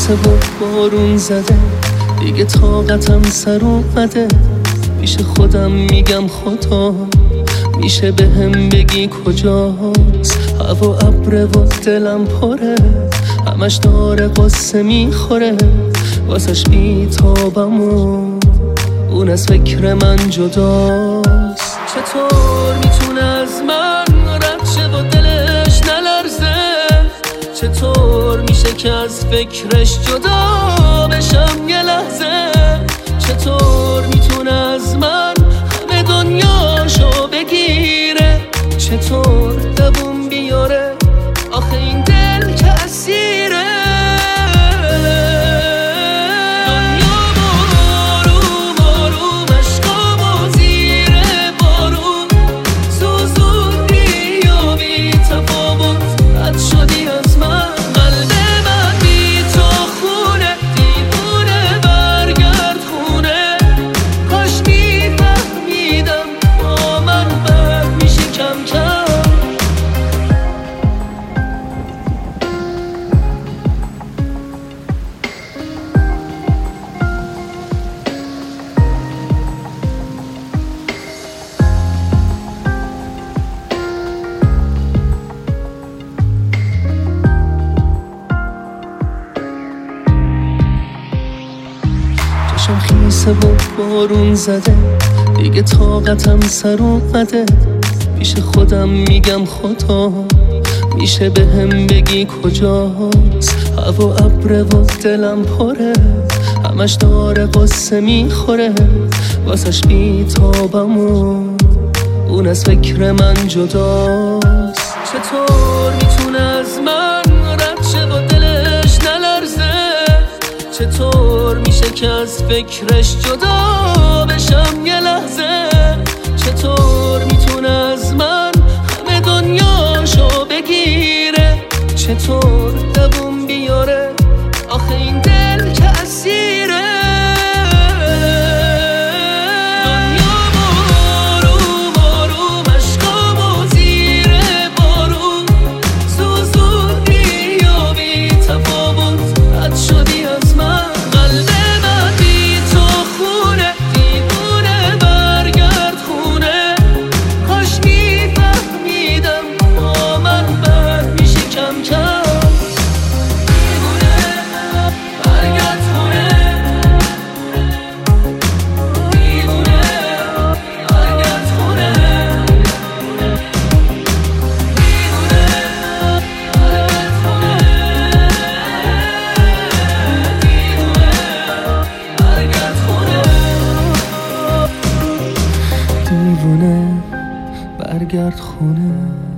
خیسه و بارون زده، دیگه طاقتم سر اومده. میشه خودم میگم خدا، میشه بهم بگی کجاست. هوا ابره و دلم پره، همش داره قصه میخوره. واسش بیتابم و اون از فکر من جداست. چطور میتونه از من رد شه و دلش نلرزه؟ چطور میشه که از فکرش جدا بشم یه لحظه؟ چطور میتونه از من همه دنیاشو بگیره؟ چطور دووم بیاره؟ آخه این دل که اسیره. دنیا آروم آروم عشقامو زیر بارون سوزوندی و بی تفاوت رد شدی از من. قلب من بی تو خونه، دیوونه برگرد خونه. کاش میفهمیدم با من بد میشه کم کم. چشم خیسه و بارون زده، دیگه طاقتم سر اومده. میشه خودم میگم خدا، میشه بهم بگی کجاست. هوا ابره و دلم پره، همش داره قصه میخوره. واسش بیتابم و اون از فکر من جداست. چطور میتونه از من رد شه و دلش نلرزه؟ چطور میشه که از فکرش جدا بشم یه لحظه؟ چطور میتونه از من همه دنیاشو بگیره؟ چطور دووم بیاره؟ آخه این دل که اسیره. دنیا آروم آروم عشقامو زیر بارون سوزوندی و بی تفاوت رد شدی از من. قلب من بی تو خونه، دیوونه برگرد خونه. کاش میفهمیدم با من بد میشه کم کم. دیوونه برگرد خونه، دیوونه برگرد خونه، دیوونه برگرد خونه، دیوونه برگرد خونه، دیوونه برگرد خونه.